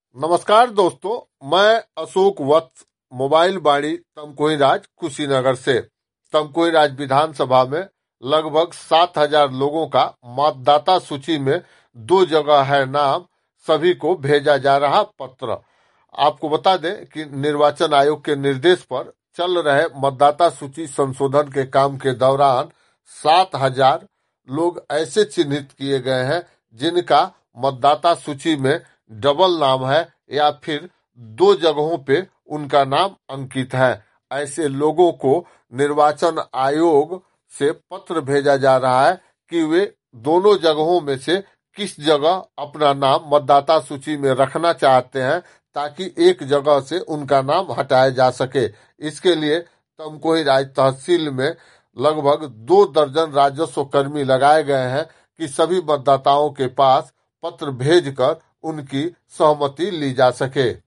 नमस्कार दोस्तों, मैं अशोक वत्स मोबाइल बाड़ी तमकुही राज कुशीनगर से। तमकुही राज विधानसभा में लगभग 7,000 लोगों का मतदाता सूची में 2 जगह है नाम, सभी को भेजा जा रहा पत्र। आपको बता दें कि निर्वाचन आयोग के निर्देश पर चल रहे मतदाता सूची संशोधन के काम के दौरान 7,000 लोग ऐसे चिन्हित किए गए हैं जिनका मतदाता सूची में डबल नाम है या फिर 2 जगहों पे उनका नाम अंकित है। ऐसे लोगों को निर्वाचन आयोग से पत्र भेजा जा रहा है कि वे दोनों जगहों में से किस जगह अपना नाम मतदाता सूची में रखना चाहते हैं ताकि एक जगह से उनका नाम हटाया जा सके। इसके लिए तमकुही राज तहसील में लगभग 2 दर्जन राजस्व कर्मी लगाए गए हैं कि सभी मतदाताओं के पास पत्र भेजकर उनकी सहमति ली जा सके।